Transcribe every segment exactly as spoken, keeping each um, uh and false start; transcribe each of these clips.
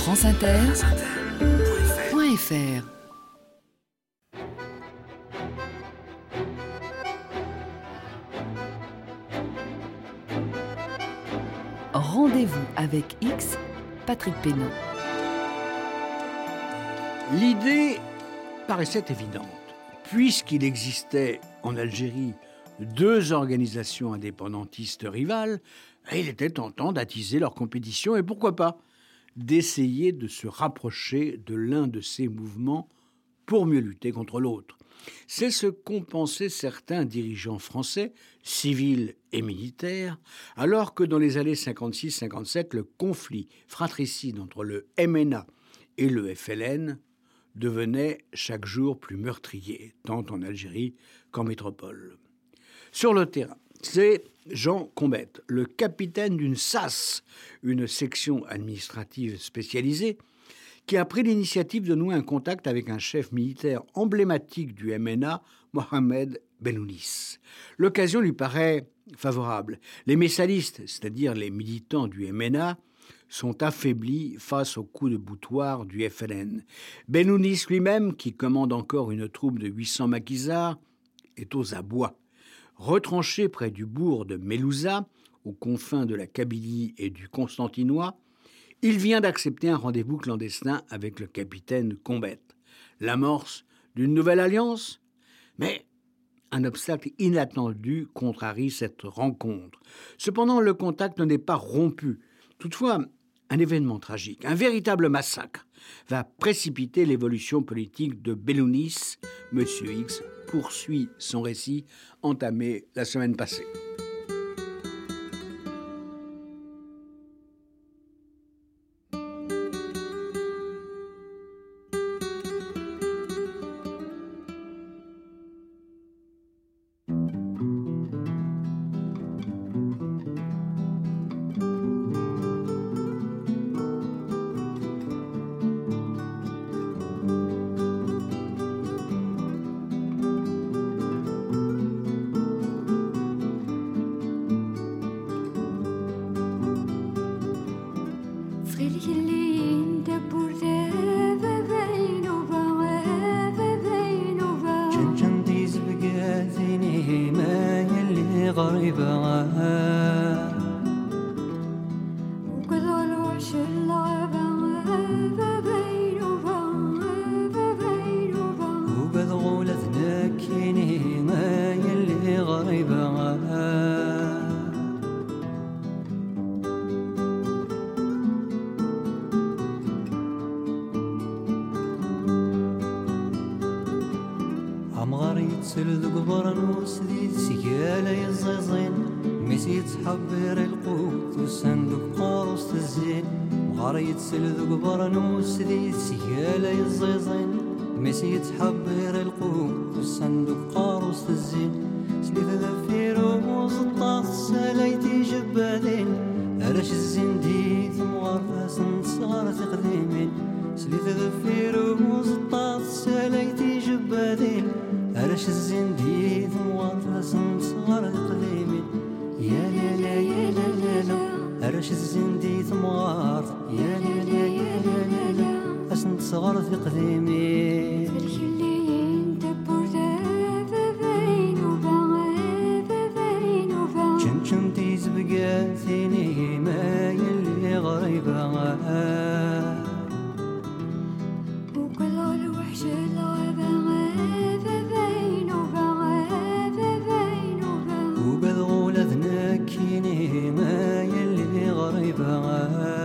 France Inter, point F R. Rendez-vous avec X, Patrick Pénaud. L'idée paraissait évidente. Puisqu'il existait en Algérie deux organisations indépendantistes rivales, il était tentant d'attiser leur compétition et pourquoi pas d'essayer de se rapprocher de l'un de ces mouvements pour mieux lutter contre l'autre. C'est ce qu'ont pensé certains dirigeants français, civils et militaires, alors que dans les années cinquante-six cinquante-sept, le conflit fratricide entre le M N A et le F L N devenait chaque jour plus meurtrier, tant en Algérie qu'en métropole. Sur le terrain, c'est Jean Combette, le capitaine d'une S A S, une section administrative spécialisée, qui a pris l'initiative de nouer un contact avec un chef militaire emblématique du M N A, Mohamed Benounis. L'occasion lui paraît favorable. Les messalistes, c'est-à-dire les militants du M N A, sont affaiblis face aux coups de boutoir du F L N. Benounis lui-même, qui commande encore une troupe de huit cents maquisards, est aux abois. Retranché près du bourg de Melouza, aux confins de la Kabylie et du Constantinois, il vient d'accepter un rendez-vous clandestin avec le capitaine Combette. L'amorce d'une nouvelle alliance ? Mais un obstacle inattendu contrarie cette rencontre. Cependant, le contact n'est pas rompu. Toutefois, un événement tragique, un véritable massacre, va précipiter l'évolution politique de Benounis. Monsieur X poursuit son récit entamé la semaine passée. سلذ قبرنوس ذي سيالة يزيزين ميسي تحبير القوت والصندوق قاروس الزين سليث ذفيرو وزطاط ساليتي جبادين أرش الزين دي ثموار فاسن صغار تقديمين سليث ذفيرو وزطاط ساليتي جبادين أرش الزين دي ثموار فاسن صغار تقديمين يا لا لا يا لا لا لا أرش الزندي ثمار يا لا لا يا لا لا لا أسنت صغار في قديمي فالخليين دبور ذا بين وبعا بين وبعا كنت كنتي زبقاتيني ما يلي غريبة وكل الوحش العبا بين وبعا بين وبعا وبالغول ذنكيني ما يلي غريبة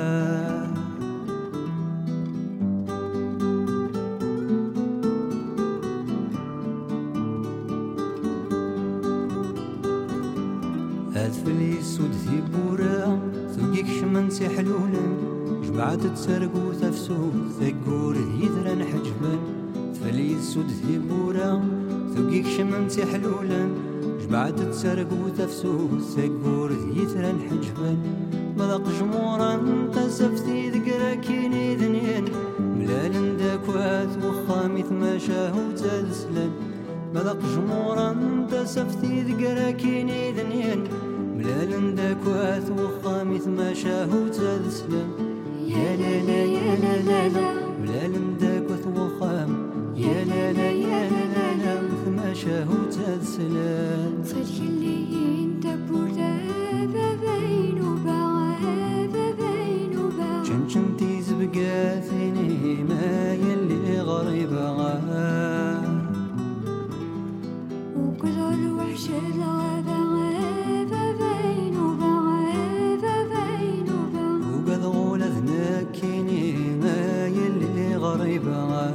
أدفلي سود ذي بورا ثقيك شمن سحلولا جمعت تسرقو تفسو ثقور يذرا حجبا أدفلي سود ذي بورا ثقيك شمن سحلولا جمعت تسرقو تفسو ثقور يذرا حجبا مذاق جمورا تسفتي ذكرا كيني ذنين ملال داكوات وخامي ثماشاه وتالسلان مذاق جمورا تسفتي ذكرا كيني ذنين ملال داكوات وخامي ثماشاه وتالسلان يا لا لا يا لا لا لا والعلم داك وثوخام يا لا لا يا لا لا لا مثما شاهو تسلام صلح اللي انت بوردا بين وبعا بين وبعا شمشمتي زبقا ثيني ما يلي غريبة وكل الوحش الغابة غابة بين وبعا بين وبعا وقد غول ذنكيني ما يلي غريبة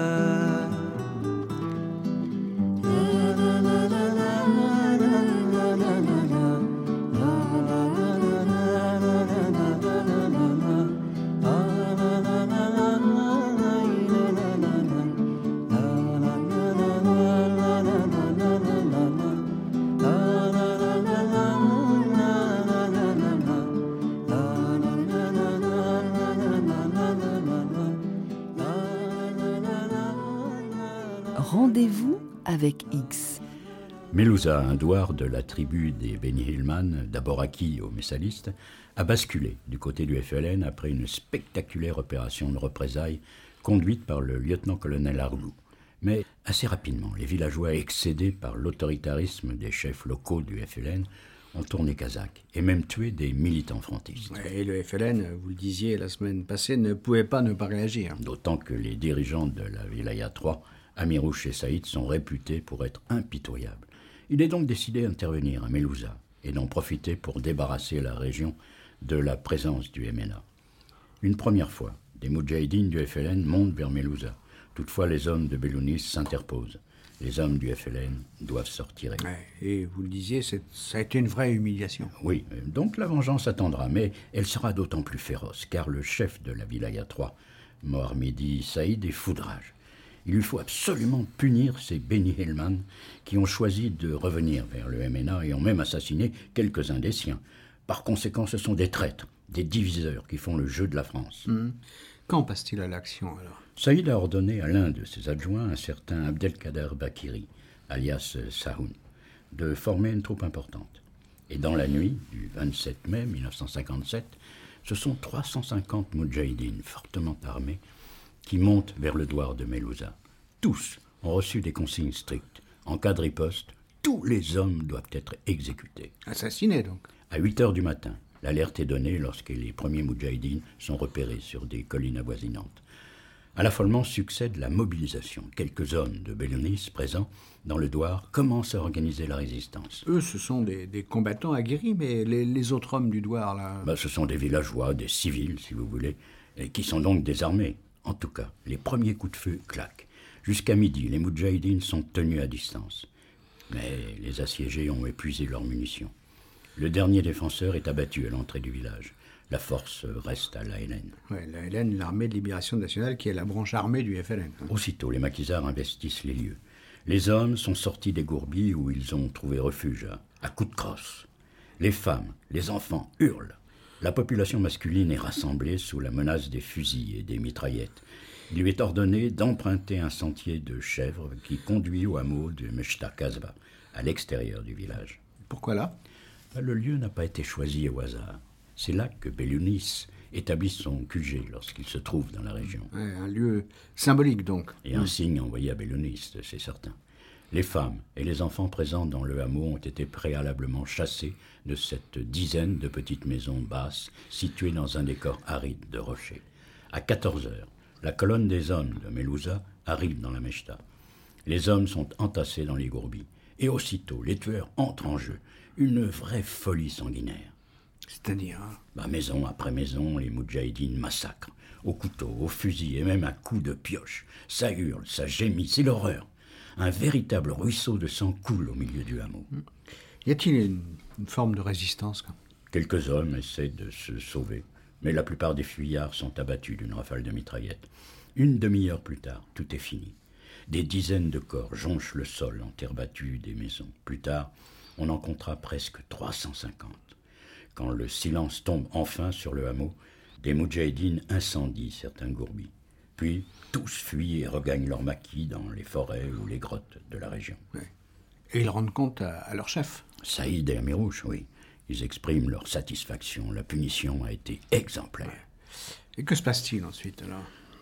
Rendez-vous avec X. Melouza, un douar de la tribu des Beni Hillman, d'abord acquis aux Messalistes, a basculé du côté du F L N après une spectaculaire opération de représailles conduite par le lieutenant-colonel Arlou. Mais assez rapidement, les villageois, excédés par l'autoritarisme des chefs locaux du F L N, ont tourné kazakh et même tué des militants frontistes. Ouais, et le F L N, vous le disiez la semaine passée, ne pouvait pas ne pas réagir. D'autant que les dirigeants de la Wilaya trois, Amirouche et Saïd, sont réputés pour être impitoyables. Il est donc décidé d'intervenir à Melouza et d'en profiter pour débarrasser la région de la présence du M N A. Une première fois, des moudjahidines du F L N montent vers Melouza. Toutefois, les hommes de Belounis s'interposent. Les hommes du F L N doivent se retirer. Ouais, et vous le disiez, c'est, ça a été une vraie humiliation. Oui, donc la vengeance attendra, mais elle sera d'autant plus féroce, car le chef de la Wilaya trois, Mohammedi Saïd, est foudrage. Il lui faut absolument punir ces Beni Hillman qui ont choisi de revenir vers le M N A et ont même assassiné quelques-uns des siens. Par conséquent, ce sont des traîtres, des diviseurs qui font le jeu de la France. Mmh. Quand passe-t-il à l'action, alors ? Saïd a ordonné à l'un de ses adjoints, un certain Abdelkader Bakiri, alias Sahoun, de former une troupe importante. Et dans la nuit du vingt-sept mai mille neuf cent cinquante-sept, ce sont trois cent cinquante moudjahidines fortement armés qui montent vers le douar de Melouza. Tous ont reçu des consignes strictes. En cas de riposte, tous les hommes doivent être exécutés. Assassinés, donc. À huit heures du matin, l'alerte est donnée lorsque les premiers moudjahidines sont repérés sur des collines avoisinantes. À l'affolement succède la mobilisation. Quelques hommes de Belounis présents dans le douar commencent à organiser la résistance. Eux, ce sont des, des combattants aguerris, mais les, les autres hommes du douar, là... Ben, ce sont des villageois, des civils, si vous voulez, et qui sont donc désarmés. En tout cas, les premiers coups de feu claquent. Jusqu'à midi, les moudjahidines sont tenus à distance. Mais les assiégés ont épuisé leurs munitions. Le dernier défenseur est abattu à l'entrée du village. La force reste à l'A L N. Ouais, l'A L N, l'Armée de Libération Nationale, qui est la branche armée du F L N. Aussitôt, les maquisards investissent les lieux. Les hommes sont sortis des gourbilles où ils ont trouvé refuge, à, à coups de crosse. Les femmes, les enfants hurlent. La population masculine est rassemblée sous la menace des fusils et des mitraillettes. Il lui est ordonné d'emprunter un sentier de chèvres qui conduit au hameau de Meshta Kasba, à l'extérieur du village. Pourquoi là ? Le lieu n'a pas été choisi au hasard. C'est là que Belounis établit son Q G lorsqu'il se trouve dans la région. Ouais, un lieu symbolique, donc. Et un signe envoyé à Belounis, c'est certain. Les femmes et les enfants présents dans le hameau ont été préalablement chassés de cette dizaine de petites maisons basses situées dans un décor aride de rochers. À quatorze heures, la colonne des hommes de Melouza arrive dans la Meshta. Les hommes sont entassés dans les gourbilles. Et aussitôt, les tueurs entrent en jeu. Une vraie folie sanguinaire. C'est-à-dire hein bah, maison après maison, les moudjahidines massacrent. Au couteau, au fusil et même à coups de pioche. Ça hurle, ça gémit, c'est l'horreur. Un véritable ruisseau de sang coule au milieu du hameau. Y a-t-il une, une forme de résistance quoi ? Quelques hommes essaient de se sauver, mais la plupart des fuyards sont abattus d'une rafale de mitraillettes. Une demi-heure plus tard, tout est fini. Des dizaines de corps jonchent le sol en terre battue des maisons. Plus tard, on en comptera presque trois cent cinquante. Quand le silence tombe enfin sur le hameau, des moudjahidines incendient certains gourbilles. Puis, tous fuient et regagnent leur maquis dans les forêts ou les grottes de la région. Ouais. Et ils rendent compte à, à leur chef. Saïd et Amirouche, oui. Ils expriment leur satisfaction. La punition a été exemplaire. Et que se passe-t-il ensuite, alors ?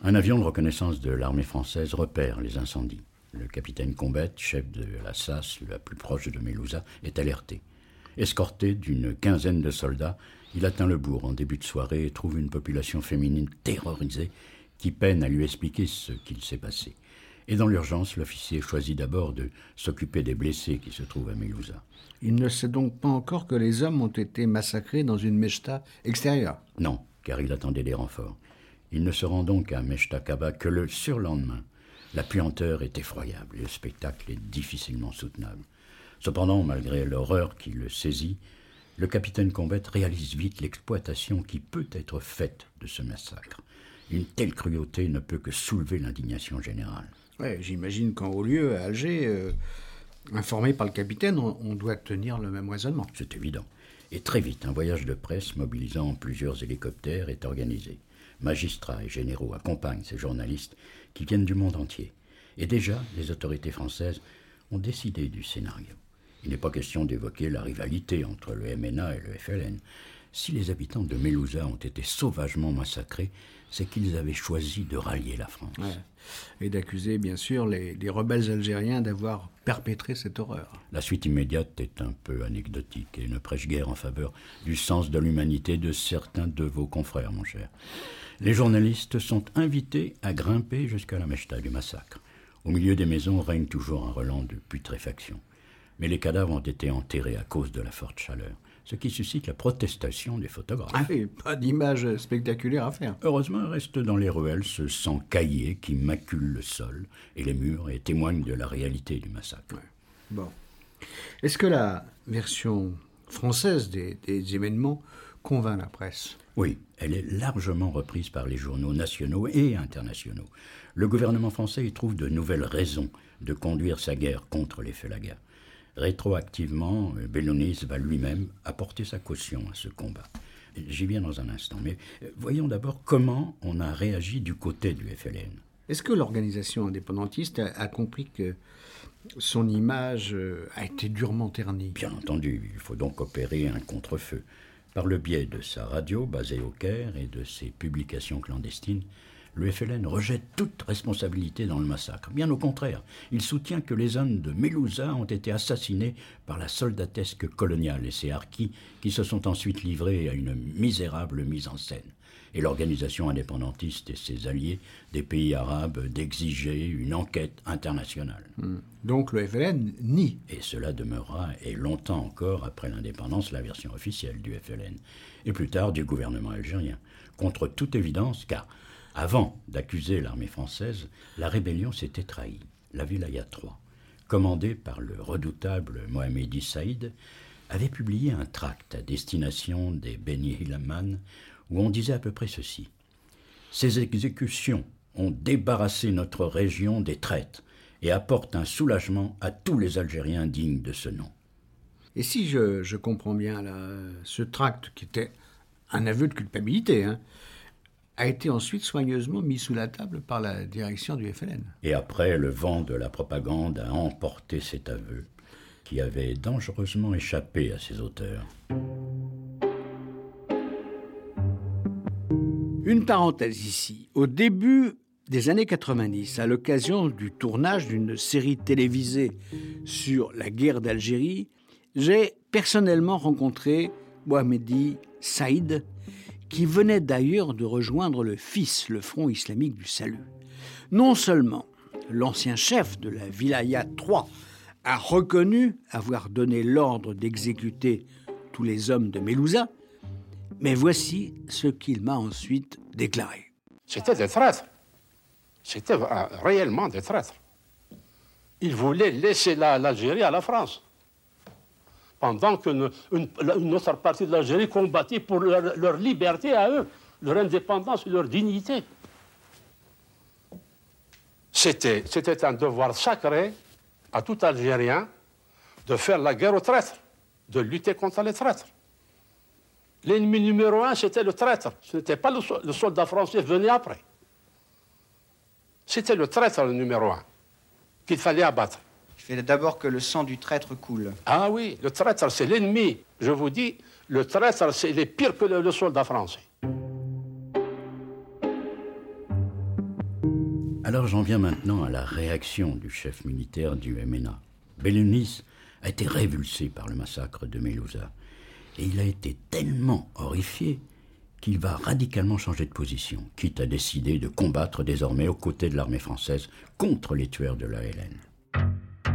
Un avion de reconnaissance de l'armée française repère les incendies. Le capitaine Combette, chef de la S A S la plus proche de Mélouza, est alerté. Escorté d'une quinzaine de soldats, il atteint le bourg en début de soirée et trouve une population féminine terrorisée qui peine à lui expliquer ce qu'il s'est passé. Et dans l'urgence, l'officier choisit d'abord de s'occuper des blessés qui se trouvent à Mélouza. Il ne sait donc pas encore que les hommes ont été massacrés dans une mechta extérieure. Non, car il attendait des renforts. Il ne se rend donc à Mechta Kaba que le surlendemain. La puanteur est effroyable et le spectacle est difficilement soutenable. Cependant, malgré l'horreur qui le saisit, le capitaine Combette réalise vite l'exploitation qui peut être faite de ce massacre. Une telle cruauté ne peut que soulever l'indignation générale. Ouais, j'imagine qu'en haut lieu, à Alger, euh, informé par le capitaine, on, on doit tenir le même raisonnement. C'est évident. Et très vite, un voyage de presse mobilisant plusieurs hélicoptères est organisé. Magistrats et généraux accompagnent ces journalistes qui viennent du monde entier. Et déjà, les autorités françaises ont décidé du scénario. Il n'est pas question d'évoquer la rivalité entre le M N A et le F L N. Si les habitants de Mélouza ont été sauvagement massacrés, c'est qu'ils avaient choisi de rallier la France. Ouais. Et d'accuser, bien sûr, les, les rebelles algériens d'avoir perpétré cette horreur. La suite immédiate est un peu anecdotique et ne prêche guère en faveur du sens de l'humanité de certains de vos confrères, mon cher. Les journalistes sont invités à grimper jusqu'à la mechta du massacre. Au milieu des maisons règne toujours un relent de putréfaction. Mais les cadavres ont été enterrés à cause de la forte chaleur, ce qui suscite la protestation des photographes. Ah oui, pas d'image spectaculaire à faire. Heureusement, reste dans les ruelles ce sang caillé qui macule le sol et les murs et témoigne de la réalité du massacre. Ouais. Bon. Est-ce que la version française des, des événements convainc la presse ? Oui, elle est largement reprise par les journaux nationaux et internationaux. Le gouvernement français y trouve de nouvelles raisons de conduire sa guerre contre les Félagas. Rétroactivement, Bellonis va lui-même apporter sa caution à ce combat. J'y viens dans un instant, mais voyons d'abord comment on a réagi du côté du F L N. Est-ce que l'organisation indépendantiste a, a compris que son image a été durement ternie ? Bien entendu, il faut donc opérer un contre-feu. Par le biais de sa radio, basée au Caire, et de ses publications clandestines, le F L N rejette toute responsabilité dans le massacre. Bien au contraire, il soutient que les hommes de Mélouza ont été assassinés par la soldatesque coloniale et ses harkis qui se sont ensuite livrés à une misérable mise en scène. Et l'organisation indépendantiste et ses alliés des pays arabes d'exiger une enquête internationale. Mmh. Donc le F L N nie. Et cela demeurera, et longtemps encore après l'indépendance, la version officielle du F L N. Et plus tard du gouvernement algérien. Contre toute évidence, car avant d'accuser l'armée française, la rébellion s'était trahie. La Wilaya trois, commandée par le redoutable Mohammedi Saïd, avait publié un tract à destination des Beni Hilaman où on disait à peu près ceci. « Ces exécutions ont débarrassé notre région des traîtres et apportent un soulagement à tous les Algériens dignes de ce nom. » Et si je, je comprends bien, là, ce tract, qui était un aveu de culpabilité, hein, a été ensuite soigneusement mis sous la table par la direction du F L N. Et après, le vent de la propagande a emporté cet aveu, qui avait dangereusement échappé à ses auteurs. Une parenthèse ici. Au début des années quatre-vingt-dix, à l'occasion du tournage d'une série télévisée sur la guerre d'Algérie, j'ai personnellement rencontré Mohammedi Saïd, qui venait d'ailleurs de rejoindre le F I S, le Front islamique du salut. Non seulement l'ancien chef de la Wilaya trois a reconnu avoir donné l'ordre d'exécuter tous les hommes de Mélouza, mais voici ce qu'il m'a ensuite déclaré. C'était des traîtres. C'était réellement des traîtres. Ils voulaient laisser la, l'Algérie à la France, pendant qu'une une, une autre partie de l'Algérie combattait pour leur, leur liberté à eux, leur indépendance et leur dignité. C'était, c'était un devoir sacré à tout Algérien de faire la guerre aux traîtres, de lutter contre les traîtres. L'ennemi numéro un, c'était le traître. Ce n'était pas le, le soldat français venu après. C'était le traître le numéro un qu'il fallait abattre. Il fallait d'abord que le sang du traître coule. Ah oui, le traître, c'est l'ennemi. Je vous dis, le traître, c'est, il est pire que le, le soldat français. Alors j'en viens maintenant à la réaction du chef militaire du M N A. Bellonis a été révulsé par le massacre de Mélouza. Et il a été tellement horrifié qu'il va radicalement changer de position, quitte à décider de combattre désormais aux côtés de l'armée française contre les tueurs de l'A L N.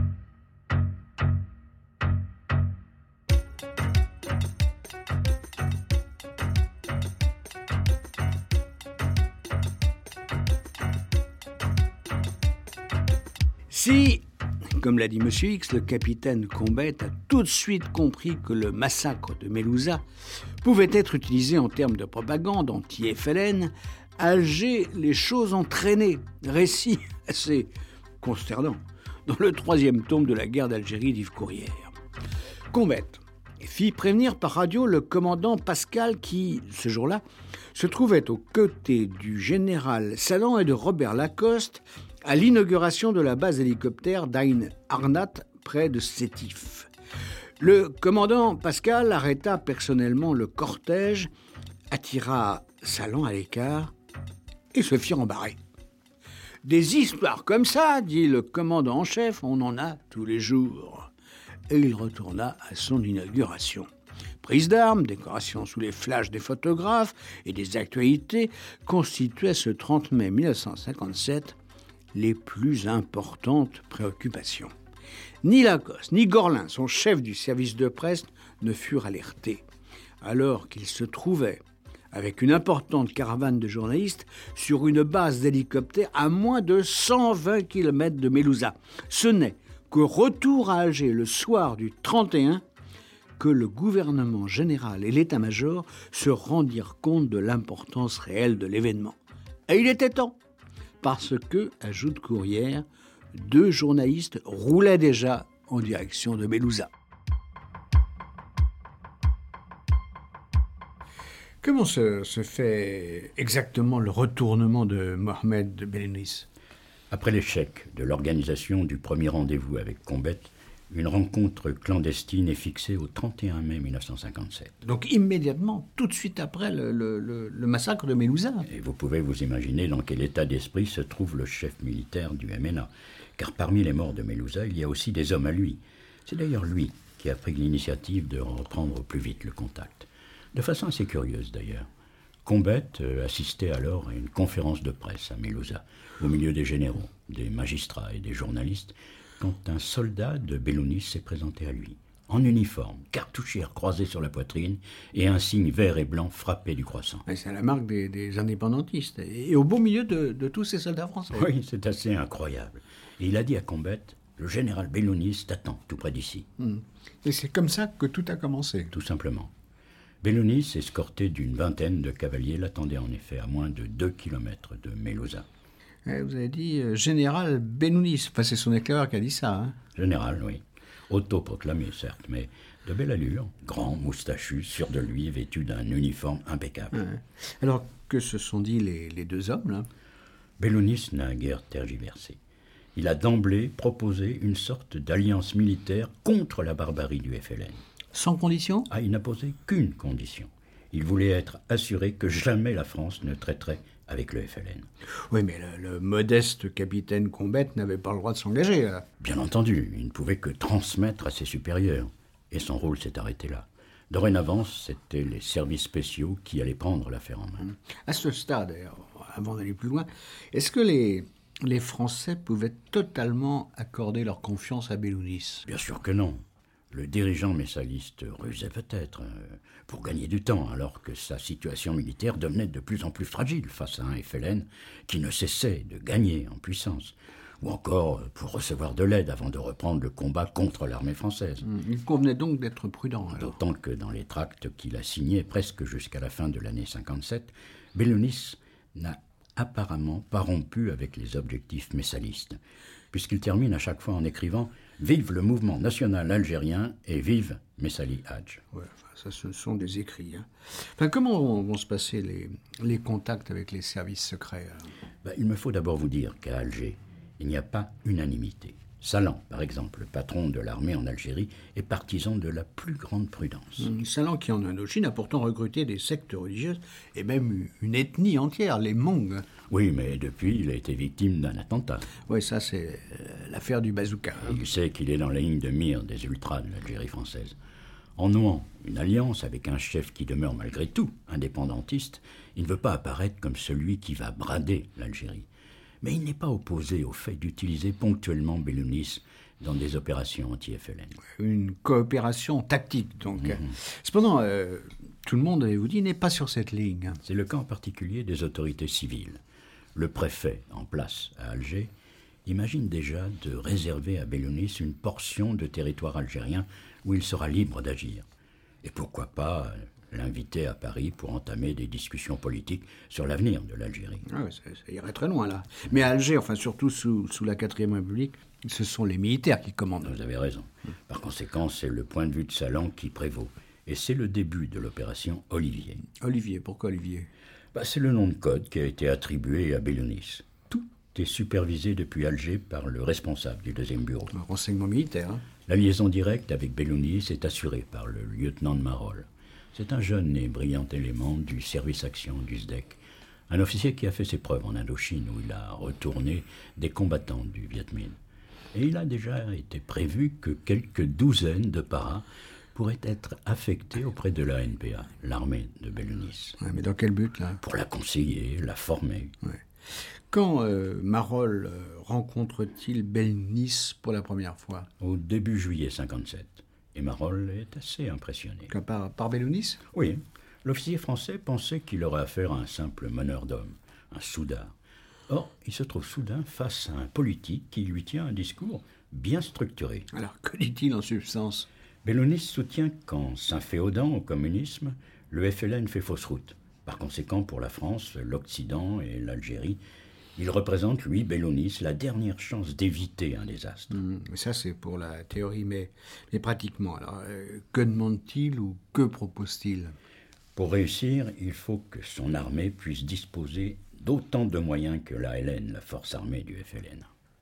Si, comme l'a dit M. X, le capitaine Combette a tout de suite compris que le massacre de Mélouza pouvait être utilisé en termes de propagande anti-F L N, à Alger, les choses ont traîné. Récit assez consternant dans le troisième tome de la guerre d'Algérie d'Yves Courrières. Combette fit prévenir par radio le commandant Pascal qui, ce jour-là, se trouvait aux côtés du général Salan et de Robert Lacoste à l'inauguration de la base d'hélicoptères d'Ain Arnat, près de Sétif. Le commandant Pascal arrêta personnellement le cortège, attira Salan à l'écart et se fit embarrer. Des histoires comme ça, dit le commandant en chef, on en a tous les jours. Et il retourna à son inauguration. Prise d'armes, décoration sous les flashs des photographes et des actualités constituaient ce trente mai mille neuf cent cinquante-sept les plus importantes préoccupations. Ni Lacoste, ni Gorlin, son chef du service de presse, ne furent alertés, alors qu'ils se trouvaient, avec une importante caravane de journalistes, sur une base d'hélicoptères à moins de cent vingt kilomètres de Mélouza. Ce n'est qu'au retour à Alger le soir du trente et un que le gouvernement général et l'état-major se rendirent compte de l'importance réelle de l'événement. Et il était temps, parce que, ajoute Courrières, deux journalistes roulaient déjà en direction de Mélouza. Comment se, se fait exactement le retournement de Mohamed Bellonis ? Après l'échec de l'organisation du premier rendez-vous avec Combette, une rencontre clandestine est fixée au trente et un mai mille neuf cent cinquante-sept. Donc immédiatement, tout de suite après le, le, le, le massacre de Mélouza. Et vous pouvez vous imaginer dans quel état d'esprit se trouve le chef militaire du M N A. Car parmi les morts de Mélouza, il y a aussi des hommes à lui. C'est d'ailleurs lui qui a pris l'initiative de reprendre au plus vite le contact. De façon assez curieuse d'ailleurs. Combette assistait alors à une conférence de presse à Mélouza, au milieu des généraux, des magistrats et des journalistes, quand un soldat de Bellonis s'est présenté à lui, en uniforme, cartouchière croisée sur la poitrine et un signe vert et blanc frappé du croissant. C'est la marque des, des indépendantistes, et au beau milieu de, de tous ces soldats français. Oui, c'est assez incroyable. Et il a dit à Combette, le général Bellonis t'attend tout près d'ici. Mmh. Et c'est comme ça que tout a commencé. Tout simplement. Bellonis, escorté d'une vingtaine de cavaliers, l'attendait en effet à moins de deux kilomètres de Mélouza. Vous avez dit euh, général Bellonis, enfin c'est son éclaireur qui a dit ça. Hein. Général, oui. Autoproclamé, certes, mais de belle allure, grand, moustachu, sûr de lui, vêtu d'un uniforme impeccable. Ouais. Alors, que se sont dit les, les deux hommes, là ? Bellonis n'a guère tergiversé. Il a d'emblée proposé une sorte d'alliance militaire contre la barbarie du F L N. Sans condition ? Ah, il n'a posé qu'une condition. Il voulait être assuré que jamais la France ne traiterait avec le F L N. Oui, mais le, le modeste capitaine Combette n'avait pas le droit de s'engager. Là. Bien entendu, il ne pouvait que transmettre à ses supérieurs. Et son rôle s'est arrêté là. Dorénavant, c'était les services spéciaux qui allaient prendre l'affaire en main. À ce stade, avant d'aller plus loin, est-ce que les, les Français pouvaient totalement accorder leur confiance à Bellonis ? Bien sûr que non. Le dirigeant messaliste rusait peut-être, euh, pour gagner du temps, alors que sa situation militaire devenait de plus en plus fragile face à un F L N qui ne cessait de gagner en puissance, ou encore pour recevoir de l'aide avant de reprendre le combat contre l'armée française. Il convenait donc d'être prudent. Alors. D'autant que dans les tracts qu'il a signés presque jusqu'à la fin de l'année cinquante-sept, Bellonis n'a apparemment pas rompu avec les objectifs messalistes, puisqu'il termine à chaque fois en écrivant « Vive le mouvement national algérien et vive Messali Hadj ». Ouais, enfin, ça, ce sont des écrits. Hein. Enfin, comment vont, vont se passer les, les contacts avec les services secrets ben, il me faut d'abord vous dire qu'à Alger, il n'y a pas unanimité. Salan, par exemple, le patron de l'armée en Algérie, est partisan de la plus grande prudence. Mmh, Salan, qui en Indochine, a pourtant recruté des sectes religieuses et même une ethnie entière, les Mongs. Oui, mais depuis, il a été victime d'un attentat. Oui, ça, c'est euh, l'affaire du bazooka. hein. Il sait qu'il est dans la ligne de mire des ultras de l'Algérie française. En nouant une alliance avec un chef qui demeure malgré tout indépendantiste, il ne veut pas apparaître comme celui qui va brader l'Algérie. Mais il n'est pas opposé au fait d'utiliser ponctuellement Bellounis dans des opérations anti-F L N. Une coopération tactique, donc. Cependant, euh, tout le monde, vous dit, n'est pas sur cette ligne. hein. C'est le cas en particulier des autorités civiles. Le préfet, en place à Alger, imagine déjà de réserver à Bellounis une portion de territoire algérien où il sera libre d'agir. Et pourquoi pas l'inviter à Paris pour entamer des discussions politiques sur l'avenir de l'Algérie. Ah ouais, ça, ça irait très loin, là. Mais à Alger, enfin, surtout sous, sous la quatrième République, ce sont les militaires qui commandent. Vous avez raison. Par conséquent, c'est le point de vue de sa langue qui prévaut. Et c'est le début de l'opération Olivier. Olivier, pourquoi Olivier? Bah, c'est le nom de code qui a été attribué à Bellounis. Tout est supervisé depuis Alger par le responsable du deuxième bureau. Un renseignement militaire. hein. La liaison directe avec Bellounis est assurée par le lieutenant de Marolles. C'est un jeune et brillant élément du service action du S D E C, un officier qui a fait ses preuves en Indochine où il a retourné des combattants du Viet Minh. Et il a déjà été prévu que quelques douzaines de paras pourraient être affectés auprès de l'A N P A, l'armée de Bellounis, Ouais, mais dans quel but, là? pour la conseiller, la former. Ouais. Quand euh, Marolles euh, rencontre-t-il Bellounis pour la première fois? Au début juillet cinquante-sept. Et Marolles est assez impressionné. Que Par, par Bellounis? Oui, l'officier français pensait qu'il aurait affaire à un simple meneur d'hommes, un soudard. Or, il se trouve soudain face à un politique qui lui tient un discours bien structuré. Alors, que dit-il en substance? Bellounis soutient qu'en s'inféodant au communisme, le F L N fait fausse route. Par conséquent, pour la France, l'Occident et l'Algérie, il représente, lui, Bellounis, la dernière chance d'éviter un désastre. Hum, mais ça, c'est pour la théorie, mais, mais pratiquement. Alors, euh, que demande-t-il ou que propose-t-il? Pour réussir, il faut que son armée puisse disposer d'autant de moyens que l'A L N, la force armée du F L N.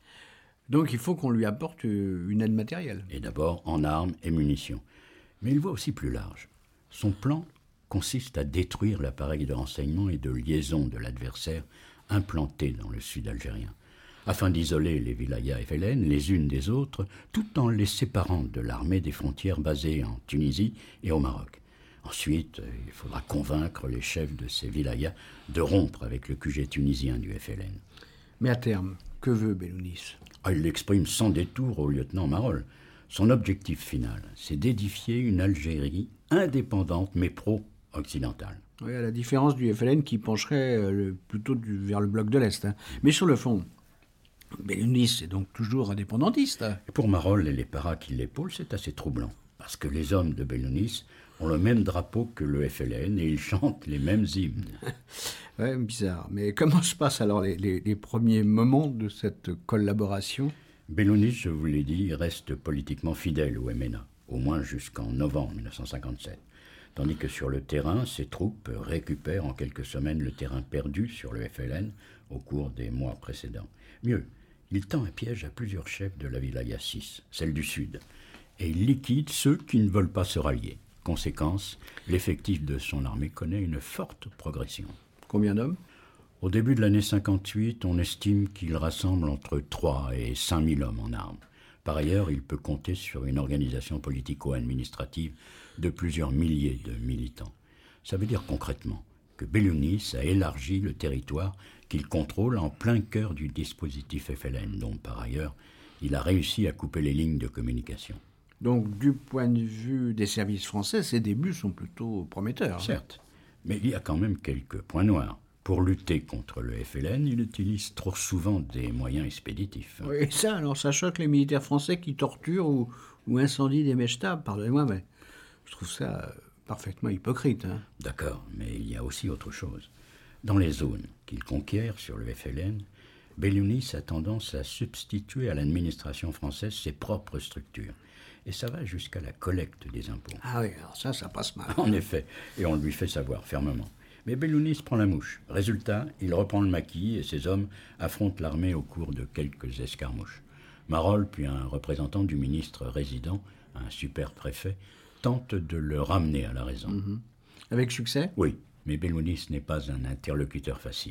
Donc, il faut qu'on lui apporte euh, une aide matérielle. Et d'abord en armes et munitions. Mais il voit aussi plus large. Son plan consiste à détruire l'appareil de renseignement et de liaison de l'adversaire implanté dans le sud algérien, afin d'isoler les wilayas F L N les unes des autres, tout en les séparant de l'armée des frontières basées en Tunisie et au Maroc. Ensuite, il faudra convaincre les chefs de ces wilayas de rompre avec le Q G tunisien du F L N. Mais à terme, que veut Bellounis? Ah, il l'exprime sans détour au lieutenant Marolles. Son objectif final, c'est d'édifier une Algérie indépendante mais pro-occidentale. Oui, à la différence du F L N qui pencherait euh, le- plutôt du- vers le bloc de l'Est. hein. Mais sur le fond, Bellounis est donc toujours indépendantiste. hein. Et pour Marolles et les paras qui l'épaulent, c'est assez troublant. Parce que les hommes de Bellounis ont le même drapeau que le F L N et ils chantent les mêmes hymnes. Ouais, bizarre. Mais comment se passent alors les, les- les premiers moments de cette collaboration? Bellounis, je vous l'ai dit, reste politiquement fidèle au M N A, au moins jusqu'en novembre mille neuf cent cinquante-sept. Tandis que sur le terrain, ses troupes récupèrent en quelques semaines le terrain perdu sur le F L N au cours des mois précédents. Mieux, il tend un piège à plusieurs chefs de la Wilaya six, celle du Sud, et il liquide ceux qui ne veulent pas se rallier. Conséquence, l'effectif de son armée connaît une forte progression. Combien d'hommes? Au début de l'année cinquante-huit, on estime qu'il rassemble entre trois et cinq mille hommes en armes. Par ailleurs, il peut compter sur une organisation politico-administrative de plusieurs milliers de militants. Ça veut dire concrètement que Bellounis a élargi le territoire qu'il contrôle en plein cœur du dispositif F L N, dont par ailleurs, il a réussi à couper les lignes de communication. Donc, du point de vue des services français, ses débuts sont plutôt prometteurs. hein. Certes, mais il y a quand même quelques points noirs. Pour lutter contre le F L N, il utilise trop souvent des moyens expéditifs. Oui, ça, alors, ça choque les militaires français qui torturent ou, ou incendient des mèches-tables. Pardonnez-moi, mais je trouve ça euh, parfaitement hypocrite. hein. D'accord, mais il y a aussi autre chose. Dans les zones qu'il conquiert sur le F L N, Bellounis a tendance à substituer à l'administration française ses propres structures. Et ça va jusqu'à la collecte des impôts. Ah oui, alors ça, ça passe mal. En effet, et on lui fait savoir fermement. Mais Bellounis prend la mouche. Résultat, il reprend le maquis et ses hommes affrontent l'armée au cours de quelques escarmouches. Marolles, puis un représentant du ministre résident, un super-préfet, tente de le ramener à la raison. Avec succès? Oui, mais Bellounis n'est pas un interlocuteur facile.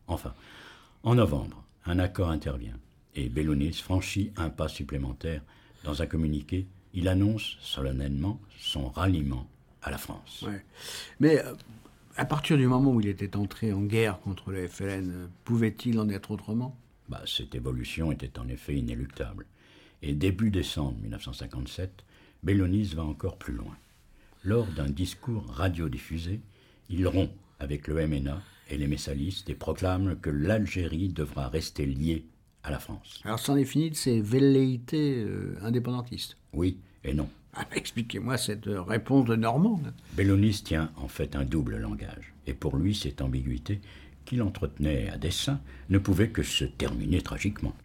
Enfin, en novembre, un accord intervient et Bellounis franchit un pas supplémentaire. Dans un communiqué, il annonce solennellement son ralliement à la France. Ouais. Mais euh, à partir du moment où il était entré en guerre contre le F L N, euh, pouvait-il en être autrement ? Bah, cette évolution était en effet inéluctable. Et début décembre mille neuf cent cinquante-sept, Bellounis va encore plus loin. Lors d'un discours radiodiffusé, il rompt avec le M N A et les messalistes et proclame que l'Algérie devra rester liée à la France. Alors, c'en est fini de ces velléités euh, indépendantistes. Oui et non. Ah, expliquez-moi cette euh, réponse de Normande. Bellounis tient en fait un double langage. Et pour lui, cette ambiguïté, qu'il entretenait à dessein, ne pouvait que se terminer tragiquement.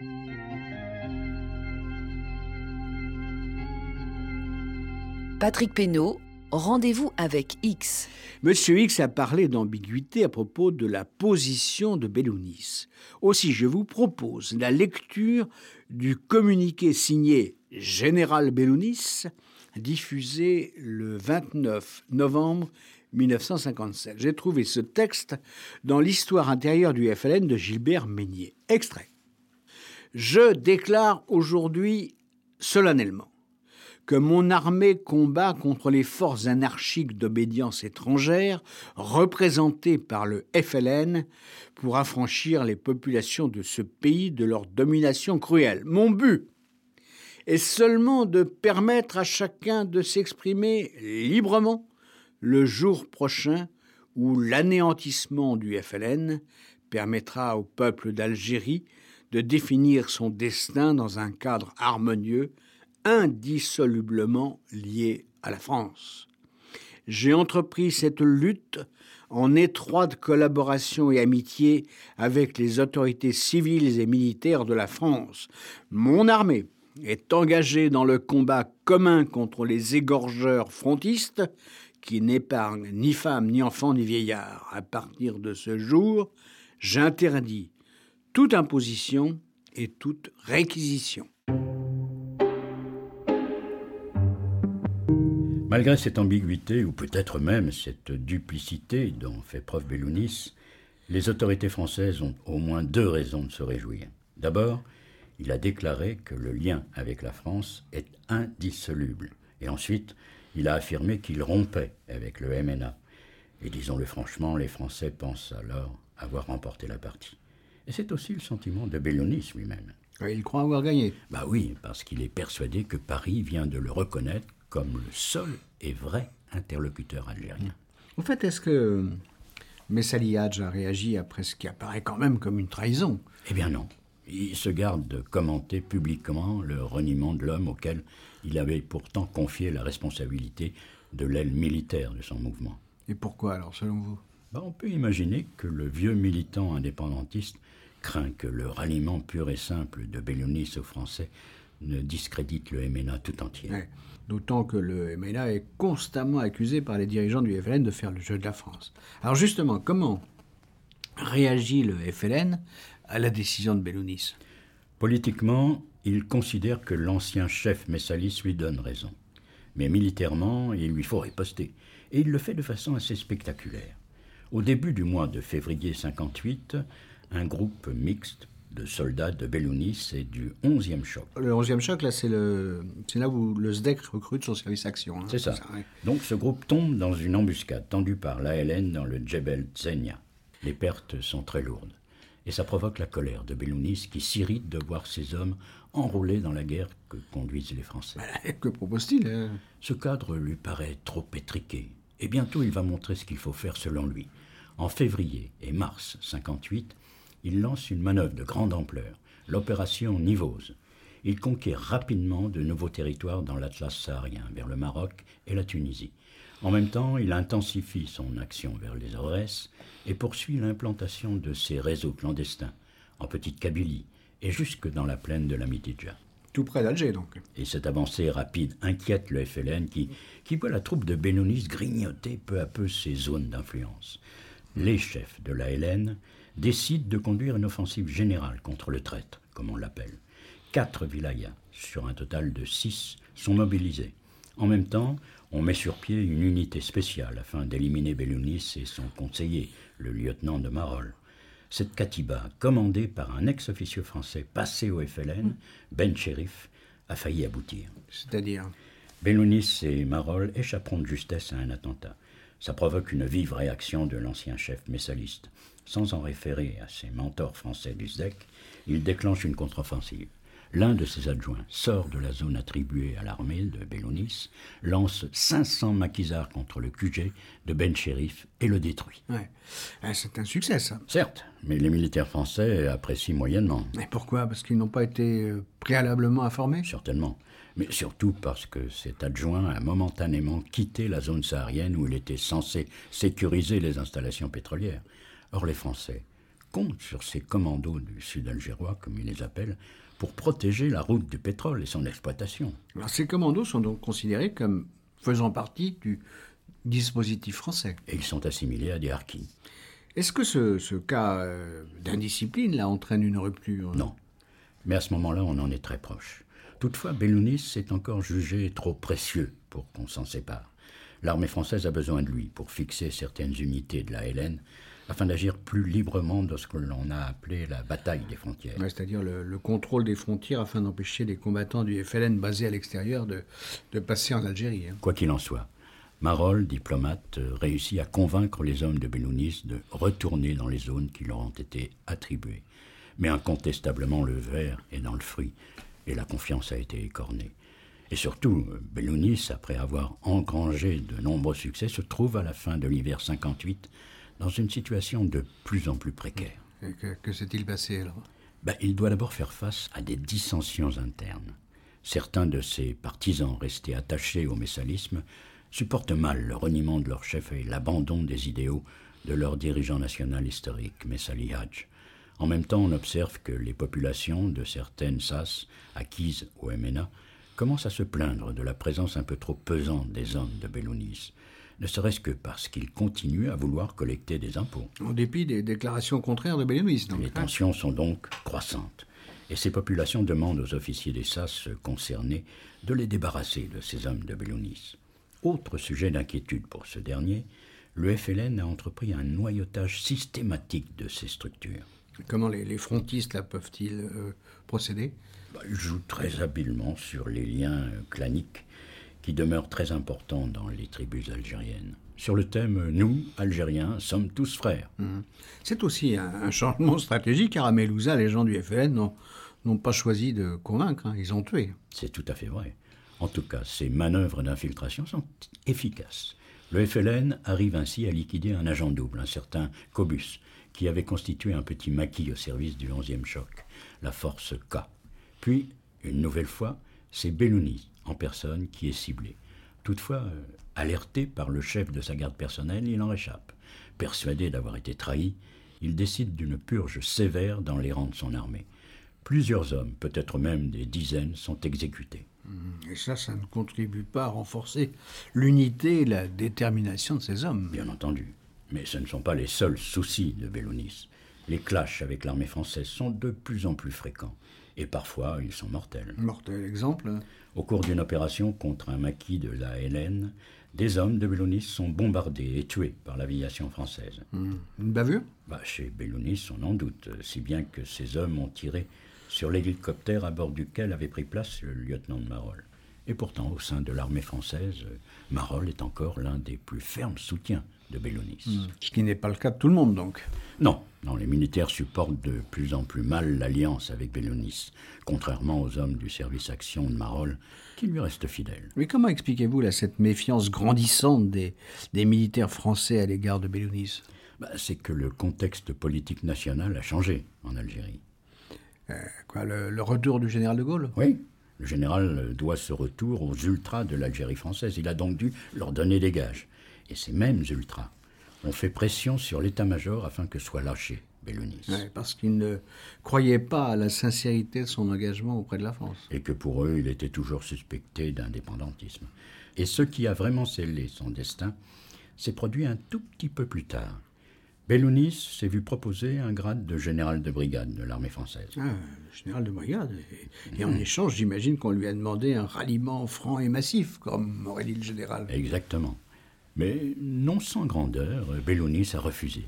Patrick Pénaud, rendez-vous avec X. Monsieur X a parlé d'ambiguïté à propos de la position de Bellounis. Aussi, je vous propose la lecture du communiqué signé Général Bellounis, diffusé le vingt-neuf novembre mille neuf cent cinquante-sept. J'ai trouvé ce texte dans l'histoire intérieure du F L N de Gilbert Meignet. Extrait. Je déclare aujourd'hui solennellement que mon armée combat contre les forces anarchiques d'obédience étrangère représentées par le F L N pour affranchir les populations de ce pays de leur domination cruelle. Mon but est seulement de permettre à chacun de s'exprimer librement le jour prochain où l'anéantissement du F L N permettra au peuple d'Algérie de définir son destin dans un cadre harmonieux indissolublement lié à la France. J'ai entrepris cette lutte en étroite collaboration et amitié avec les autorités civiles et militaires de la France. Mon armée est engagée dans le combat commun contre les égorgeurs frontistes qui n'épargnent ni femmes, ni enfants, ni vieillards. À partir de ce jour, j'interdis toute imposition et toute réquisition. Malgré cette ambiguïté, ou peut-être même cette duplicité dont fait preuve Bellounis, les autorités françaises ont au moins deux raisons de se réjouir. D'abord, il a déclaré que le lien avec la France est indissoluble. Et ensuite, il a affirmé qu'il rompait avec le M N A. Et disons-le franchement, les Français pensent alors avoir remporté la partie. Et c'est aussi le sentiment de Bellounis lui-même. Il croit avoir gagné. Bah oui, parce qu'il est persuadé que Paris vient de le reconnaître comme le seul et vrai interlocuteur algérien. En fait, est-ce que Messali Hadj a réagi après ce qui apparaît quand même comme une trahison ? Eh bien non. Il se garde de commenter publiquement le reniement de l'homme auquel il avait pourtant confié la responsabilité de l'aile militaire de son mouvement. Et pourquoi alors, selon vous ? Ben, on peut imaginer que le vieux militant indépendantiste craint que le ralliement pur et simple de Bellounis aux Français ne discrédite le M N A tout entier. Ouais. D'autant que le M N A est constamment accusé par les dirigeants du F L N de faire le jeu de la France. Alors justement, comment réagit le F L N à la décision de Bellounis ? Politiquement, il considère que l'ancien chef Messalis lui donne raison. Mais militairement, il lui faut riposter. Et il le fait de façon assez spectaculaire. Au début du mois de février cinquante-huit, un groupe mixte de soldats de Bellounis et du onzième choc. Le onzième choc, là, c'est, le... c'est là où le S D E C recrute son service action. Hein, c'est ça. ça ouais. Donc ce groupe tombe dans une embuscade tendue par l'A L N dans le Djebel Zenia. Les pertes sont très lourdes. Et ça provoque la colère de Bellounis qui s'irrite de voir ses hommes enrôlés dans la guerre que conduisent les Français. Ben, que propose-t-il hein ? Ce cadre lui paraît trop étriqué. Et bientôt il va montrer ce qu'il faut faire selon lui. En février et mars cinquante-huit, il lance une manœuvre de grande ampleur, l'opération Nivose. Il conquiert rapidement de nouveaux territoires dans l'Atlas saharien, vers le Maroc et la Tunisie. En même temps, il intensifie son action vers les Aurès et poursuit l'implantation de ses réseaux clandestins, en Petite Kabylie et jusque dans la plaine de la Mitidja. Tout près d'Alger, donc. Et cette avancée rapide inquiète le F L N qui, qui voit la troupe de Bellounis grignoter peu à peu ses zones d'influence. Les chefs de l'A L N décident de conduire une offensive générale contre le traître, comme on l'appelle. Quatre wilayas, sur un total de six, sont mobilisés. En même temps, on met sur pied une unité spéciale afin d'éliminer Bellounis et son conseiller, le lieutenant de Marolles. Cette katiba, commandée par un ex-officier français passé au F L N, Ben Cherif, a failli aboutir. C'est-à-dire? Belounis et Marolles échapperont de justesse à un attentat. Ça provoque une vive réaction de l'ancien chef messaliste. Sans en référer à ses mentors français du S D E C, il déclenche une contre-offensive. L'un de ses adjoints sort de la zone attribuée à l'armée de Belounis, lance cinq cents maquisards contre le Q G de Ben Cherif et le détruit. Ouais. Ah, c'est un succès, ça. Certes, mais les militaires français apprécient moyennement. Et pourquoi? Parce qu'ils n'ont pas été euh, préalablement informés? Certainement. Mais surtout parce que cet adjoint a momentanément quitté la zone saharienne où il était censé sécuriser les installations pétrolières. Or, les Français comptent sur ces commandos du sud algérois, comme ils les appellent, pour protéger la route du pétrole et son exploitation. Alors, ces commandos sont donc considérés comme faisant partie du dispositif français. Et ils sont assimilés à des harkis. Est-ce que ce, ce cas euh, d'indiscipline, là, entraîne une rupture? Non. Mais à ce moment-là, on en est très proche. Toutefois, Belounis est encore jugé trop précieux pour qu'on s'en sépare. L'armée française a besoin de lui pour fixer certaines unités de la L N afin d'agir plus librement dans ce que l'on a appelé la bataille des frontières. Ouais, c'est-à-dire le, le contrôle des frontières afin d'empêcher les combattants du F L N basés à l'extérieur de, de passer en Algérie. Hein. Quoi qu'il en soit, Marolles, diplomate, réussit à convaincre les hommes de Belounis de retourner dans les zones qui leur ont été attribuées. Mais incontestablement, le ver est dans le fruit et la confiance a été écornée. Et surtout, Belounis, après avoir engrangé de nombreux succès, se trouve à la fin de l'hiver cinquante-huit dans une situation de plus en plus précaire. Et que, que s'est-il passé alors? Ben, il doit d'abord faire face à des dissensions internes. Certains de ses partisans restés attachés au messalisme supportent mal le reniement de leur chef et l'abandon des idéaux de leur dirigeant national historique, Messali Hadj. En même temps, on observe que les populations de certaines S A S acquises au M N A commencent à se plaindre de la présence un peu trop pesante des hommes de Belounis, ne serait-ce que parce qu'ils continuent à vouloir collecter des impôts. En dépit des déclarations contraires de Belounis, donc. Les tensions sont donc croissantes, et ces populations demandent aux officiers des S A S concernés de les débarrasser de ces hommes de Belounis. Autre sujet d'inquiétude pour ce dernier, le F L N a entrepris un noyautage systématique de ces structures. Comment les, les frontistes là, peuvent-ils euh, procéder? Bah, ils jouent très habilement sur les liens euh, claniques qui demeurent très importants dans les tribus algériennes. Sur le thème « Nous, Algériens, sommes tous frères mmh. ». C'est aussi un, un changement stratégique, car à Melouza, les gens du F L N n'ont, n'ont pas choisi de convaincre, hein, ils ont tué. C'est tout à fait vrai. En tout cas, ces manœuvres d'infiltration sont efficaces. Le F L N arrive ainsi à liquider un agent double, un certain Cobus, qui avait constitué un petit maquis au service du onzième choc, la force K. Puis, une nouvelle fois, c'est Belounis, en personne, qui est ciblé. Toutefois, euh, alerté par le chef de sa garde personnelle, il en réchappe. Persuadé d'avoir été trahi, il décide d'une purge sévère dans les rangs de son armée. Plusieurs hommes, peut-être même des dizaines, sont exécutés. Et ça, ça ne contribue pas à renforcer l'unité et la détermination de ces hommes. Bien entendu. Mais ce ne sont pas les seuls soucis de Belounis. Les clashs avec l'armée française sont de plus en plus fréquents. Et parfois, ils sont mortels. Mortel exemple. Au cours d'une opération contre un maquis de la L N, des hommes de Belounis sont bombardés et tués par l'aviation française. Mmh. Une bavure? Bah, chez Belounis, on en doute, si bien que ces hommes ont tiré sur l'hélicoptère à bord duquel avait pris place le lieutenant de Marolles. Et pourtant, au sein de l'armée française, Marolles est encore l'un des plus fermes soutiens de Belounis. Mmh. Ce qui n'est pas le cas de tout le monde, donc. Non, non, les militaires supportent de plus en plus mal l'alliance avec Belounis, contrairement aux hommes du service action de Marolles, qui lui restent fidèles. Mais comment expliquez-vous là, cette méfiance grandissante des, des militaires français à l'égard de Belounis? Bah, c'est que le contexte politique national a changé en Algérie. Euh, quoi, le, le retour du général de Gaulle? Oui. Le général doit ce retour aux ultras de l'Algérie française. Il a donc dû leur donner des gages. Et ces mêmes ultras ont fait pression sur l'état-major afin que soit lâché Belounis. Ouais, parce qu'ils ne croyaient pas à la sincérité de son engagement auprès de la France. Et que pour eux, il était toujours suspecté d'indépendantisme. Et ce qui a vraiment scellé son destin s'est produit un tout petit peu plus tard. Belounis s'est vu proposer un grade de général de brigade de l'armée française. Ah, général de brigade. Et, et en échange, j'imagine qu'on lui a demandé un ralliement franc et massif, comme aurait dit le général. Exactement. Mais non sans grandeur, Belounis a refusé.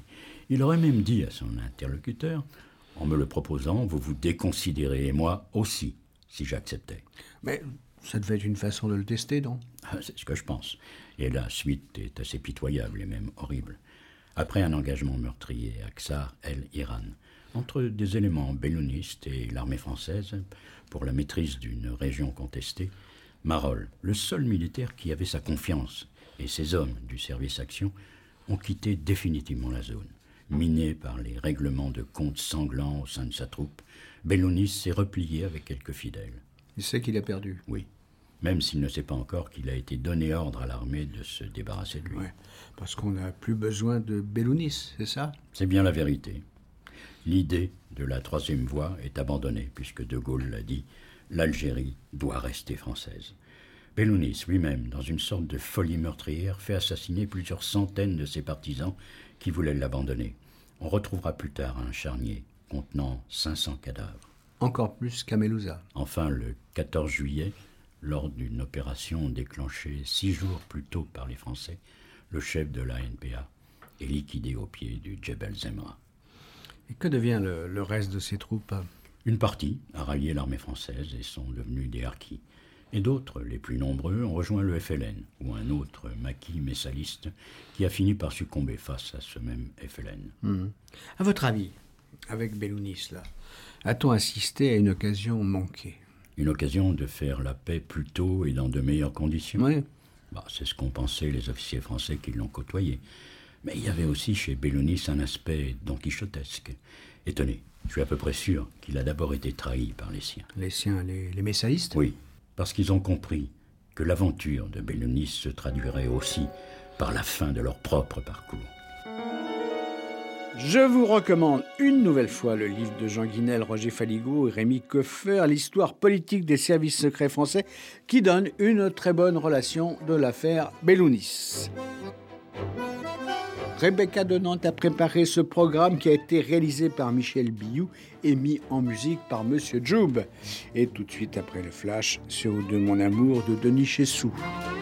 Il aurait même dit à son interlocuteur, en me le proposant, vous vous déconsidérez, et moi aussi, si j'acceptais. Mais ça devait être une façon de le tester, non? Ah, c'est ce que je pense. Et la suite est assez pitoyable et même horrible. Après un engagement meurtrier à Ksar el-Iran, entre des éléments bellonistes et l'armée française, pour la maîtrise d'une région contestée, Marolles, le seul militaire qui avait sa confiance, et ses hommes du service action, ont quitté définitivement la zone. Miné par les règlements de comptes sanglants au sein de sa troupe, Bellonis s'est replié avec quelques fidèles. Il sait qu'il a perdu. Oui, même s'il ne sait pas encore qu'il a été donné ordre à l'armée de se débarrasser de lui. Ouais, parce qu'on n'a plus besoin de Bellonis, c'est ça? C'est bien la vérité. L'idée de la troisième voie est abandonnée, puisque De Gaulle l'a dit, l'Algérie doit rester française. Bellonis lui-même, dans une sorte de folie meurtrière, fait assassiner plusieurs centaines de ses partisans qui voulaient l'abandonner. On retrouvera plus tard un charnier contenant cinq cents cadavres. Encore plus qu'à Melouza. Enfin, le quatorze juillet, lors d'une opération déclenchée six jours plus tôt par les Français, le chef de l'A N P A est liquidé au pied du Djebel Zemra. Et que devient le, le reste de ses troupes? Une partie a rallié l'armée française et sont devenus des harkis. Et d'autres, les plus nombreux, ont rejoint le F L N, ou un autre maquis messaliste qui a fini par succomber face à ce même F L N. Mmh. À votre avis, avec Bellonis, là, a-t-on assisté à une occasion manquée? Une occasion de faire la paix plus tôt et dans de meilleures conditions? Oui. Bah, c'est ce qu'ont pensé les officiers français qui l'ont côtoyé. Mais il y avait aussi chez Bellonis un aspect donquichotesque. Et tenez, je suis à peu près sûr qu'il a d'abord été trahi par les siens. Les siens, les, les messalistes? Oui, parce qu'ils ont compris que l'aventure de Bellonis se traduirait aussi par la fin de leur propre parcours. Je vous recommande une nouvelle fois le livre de Jean Guinel, Roger Faligot et Rémi Coeffer, l'histoire politique des services secrets français, qui donne une très bonne relation de l'affaire Bellonis. Rebecca de Nantes a préparé ce programme qui a été réalisé par Michel Biou et mis en musique par Monsieur Joub. Et tout de suite après le flash, sur De mon amour de Denis Chessou.